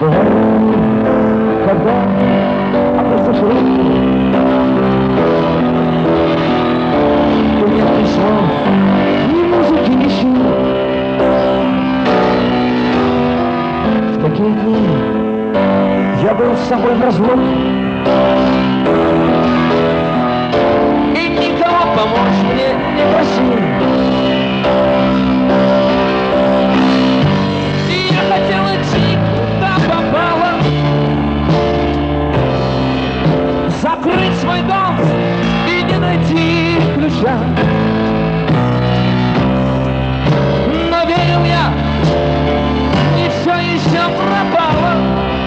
Когда опустишь руку, то нет ни слов, ни музыки, ни сил. В такие дни я был с собой в разлуке, и никого помочь мне не просил. И я хотел идти, куда попало, закрыть свой дом и не найти ключа. Но верил я, не все еще пропало,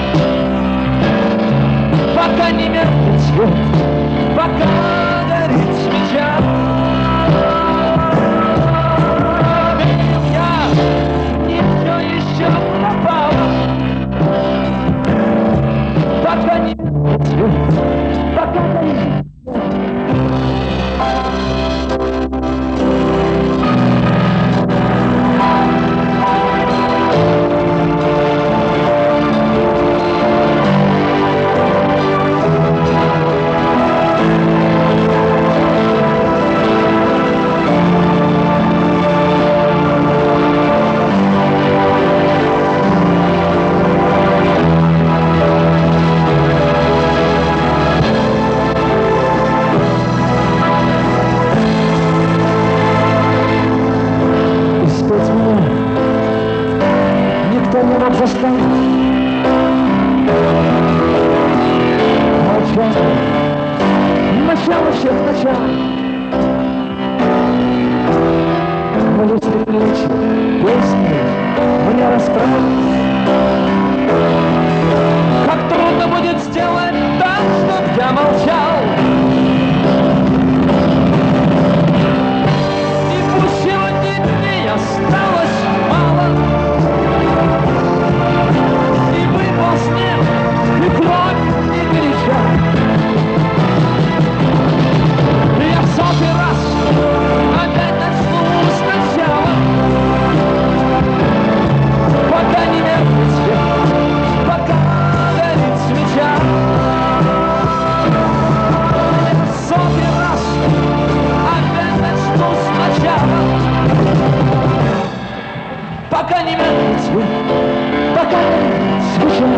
пока не меркнет свет, пока горит свеча. Верил я, не все еще пропало, пока не меркнет свет, пока горит свеча. Никто не мог заставить. Молчание, начало всех начал. Но если плечи, песни мне расправить, как трудно будет сделать так, чтоб я молчал. И пусть сегодня дней осталось мало, и выпал снег, и кровь, и горяча. Я в сотый раз опять начну сначала, пока не меркнет свет, пока горит свеча. Я в сотый раз опять начну сначала, пока не меркнет свет, пока горит свеча.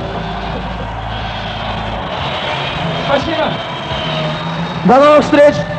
Спасибо. До новых встреч.